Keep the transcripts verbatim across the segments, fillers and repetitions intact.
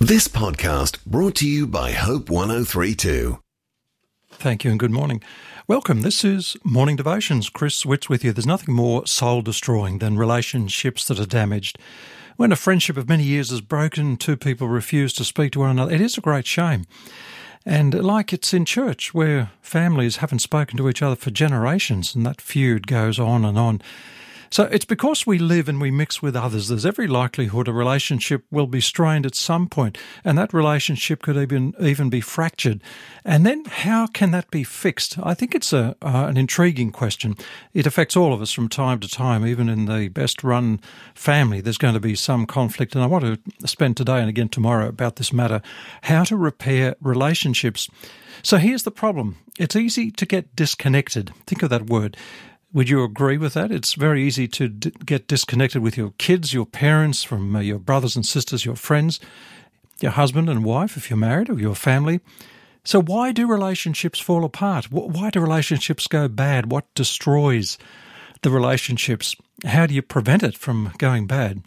This podcast brought to you by Hope one oh three two. Thank you and good morning. Welcome. This is Morning Devotions. Chris Witts with you. There's nothing more soul-destroying than relationships that are damaged. When a friendship of many years is broken, two people refuse to speak to one another, it is a great shame. And like it's in church, where families haven't spoken to each other for generations, and that feud goes on and on. So it's because we live and we mix with others, there's every likelihood a relationship will be strained at some point, and that relationship could even even be fractured. And then how can that be fixed? I think it's a uh, an intriguing question. It affects all of us from time to time. Even in the best-run family, there's going to be some conflict, and I want to spend today and again tomorrow about this matter, how to repair relationships. So here's the problem. It's easy to get disconnected. Think of that word. Would you agree with that? It's very easy to d- get disconnected with your kids, your parents, from uh, your brothers and sisters, your friends, your husband and wife, if you're married, or your family. So why do relationships fall apart? Why do relationships go bad? What destroys the relationships? How do you prevent it from going bad?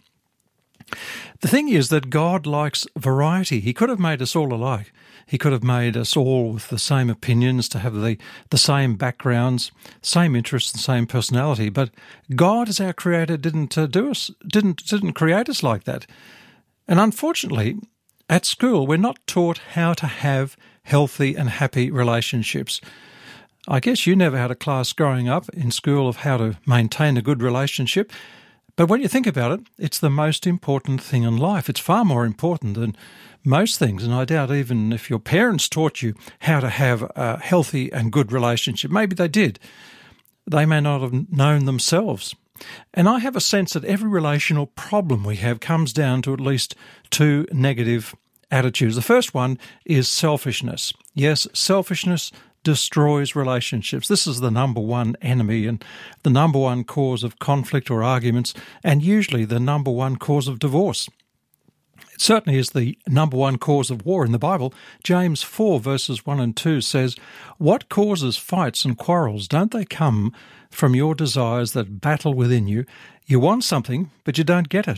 The thing is that God likes variety. He could have made us all alike. He could have made us all with the same opinions, to have the, the same backgrounds, same interests, the same personality. But God, as our Creator, didn't uh, do us, didn't didn't create us like that. And unfortunately, at school, we're not taught how to have healthy and happy relationships. I guess you never had a class growing up in school of how to maintain a good relationship. But when you think about it, it's the most important thing in life. It's far more important than most things. And I doubt even if your parents taught you how to have a healthy and good relationship, maybe they did, they may not have known themselves. And I have a sense that every relational problem we have comes down to at least two negative attitudes. The first one is selfishness. Yes, selfishness destroys relationships. This is the number one enemy and the number one cause of conflict or arguments, and usually the number one cause of divorce. It certainly is the number one cause of war in the Bible. James four verses one and two says, "What causes fights and quarrels? Don't they come from your desires that battle within you? You want something, but you don't get it."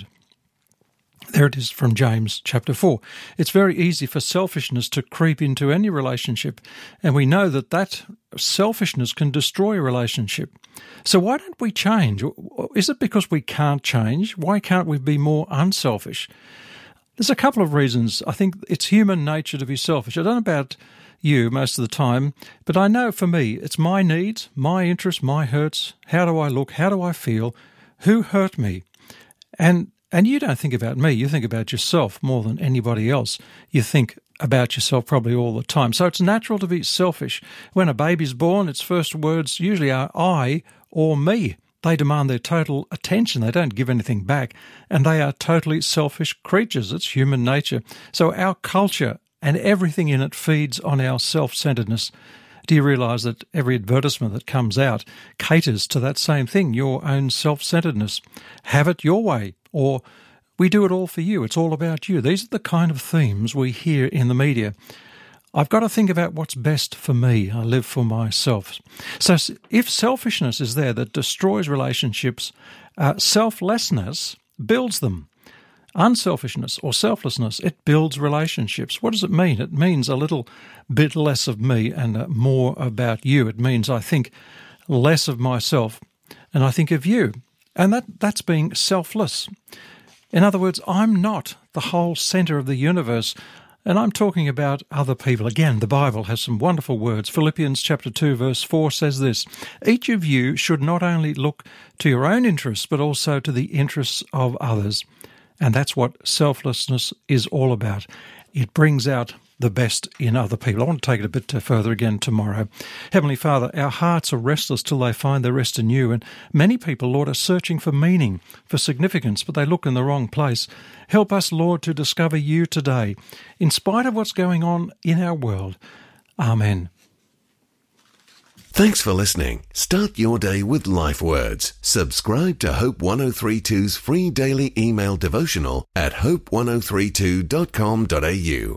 There it is from James chapter four. It's very easy for selfishness to creep into any relationship, and we know that that selfishness can destroy a relationship. So why don't we change? Is it because we can't change? Why can't we be more unselfish? There's a couple of reasons. I think it's human nature to be selfish. I don't know about you most of the time, but I know for me, it's my needs, my interests, my hurts. How do I look? How do I feel? Who hurt me? And And you don't think about me, you think about yourself more than anybody else. You think about yourself probably all the time. So it's natural to be selfish. When a baby's born, its first words usually are I or me. They demand their total attention. They don't give anything back. And they are totally selfish creatures. It's human nature. So our culture and everything in it feeds on our self-centeredness. Do you realise that every advertisement that comes out caters to that same thing, your own self-centeredness? Have it your way, or we do it all for you. It's all about you. These are the kind of themes we hear in the media. I've got to think about what's best for me. I live for myself. So if selfishness is there that destroys relationships, uh, selflessness builds them. Unselfishness or selflessness, it builds relationships. What does it mean? It means a little bit less of me and uh, more about you. It means I think less of myself and I think of you. And that, that's being selfless. In other words, I'm not the whole centre of the universe, and I'm talking about other people. Again, the Bible has some wonderful words. Philippians chapter two verse four says this, "Each of you should not only look to your own interests, but also to the interests of others." And that's what selflessness is all about. It brings out the best in other people. I want to take it a bit further again tomorrow. Heavenly Father, our hearts are restless till they find their rest in you. And many people, Lord, are searching for meaning, for significance, but they look in the wrong place. Help us, Lord, to discover you today, in spite of what's going on in our world. Amen. Thanks for listening. Start your day with Life Words. Subscribe to Hope one oh three two's free daily email devotional at hope one oh three two dot com dot a u.